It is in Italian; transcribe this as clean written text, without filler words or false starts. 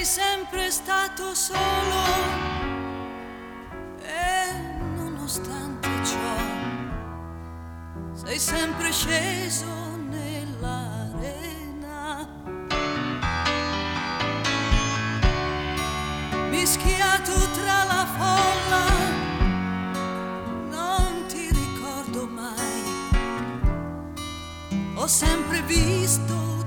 sei sempre stato solo e nonostante ciò sei sempre sceso nell'arena, mischiato tra la folla, non ti ricordo mai, ho sempre visto